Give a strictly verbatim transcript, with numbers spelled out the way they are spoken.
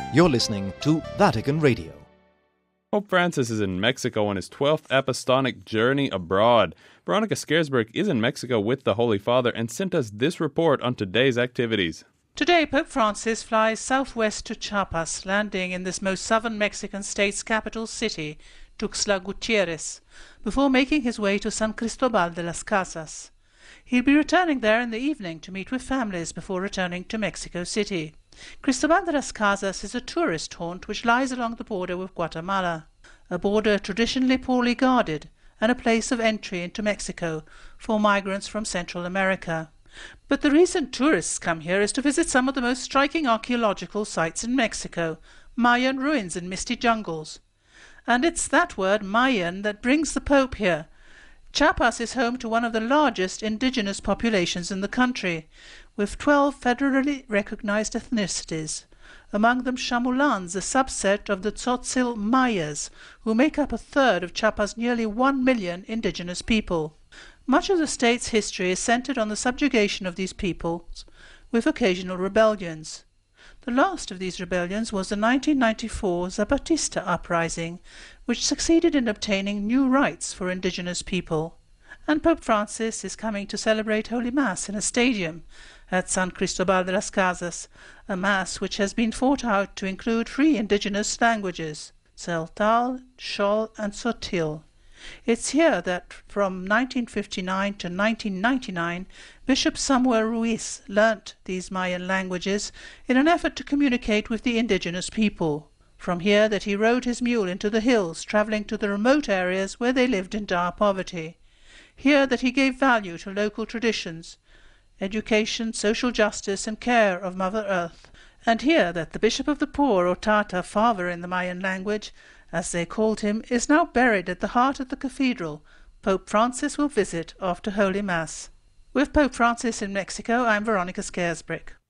You're listening to Vatican Radio. Pope Francis is in Mexico on his twelfth apostolic journey abroad. Veronica Scaresbrick is in Mexico with the Holy Father and sent us this report on today's activities. Today, Pope Francis flies southwest to Chiapas, landing in this most southern Mexican state's capital city, Tuxtla Gutierrez, before making his way to San Cristobal de las Casas. He'll be returning there in the evening to meet with families before returning to Mexico City. Cristobal de las Casas is a tourist haunt which lies along the border with Guatemala, a border traditionally poorly guarded and a place of entry into Mexico for migrants from Central America. But the reason tourists come here is to visit some of the most striking archaeological sites in Mexico, Mayan ruins and misty jungles. And it's that word, Mayan, that brings the Pope here. Chiapas is home to one of the largest indigenous populations in the country, with twelve federally recognized ethnicities, among them Chamulans, a subset of the Tzotzil Mayas, who make up a third of Chiapas' nearly one million indigenous people. Much of the state's history is centered on the subjugation of these peoples, with occasional rebellions. The last of these rebellions was the nineteen ninety-four Zapatista uprising, which succeeded in obtaining new rights for indigenous people. And Pope Francis is coming to celebrate Holy Mass in a stadium at San Cristobal de las Casas, a Mass which has been fought out to include three indigenous languages, Tzeltal, Xol, and Sotil. It's here that from nineteen fifty-nine to nineteen ninety-nine, Bishop Samuel Ruiz learnt these Mayan languages in an effort to communicate with the indigenous people. From here that he rode his mule into the hills, travelling to the remote areas where they lived in dire poverty. Here that he gave value to local traditions, education, social justice, and care of Mother Earth. And here that the Bishop of the Poor, or Tata, father in the Mayan language, as they called him, is now buried at the heart of the cathedral Pope Francis will visit after Holy Mass. With Pope Francis in Mexico, I'm Veronica Scaresbrick.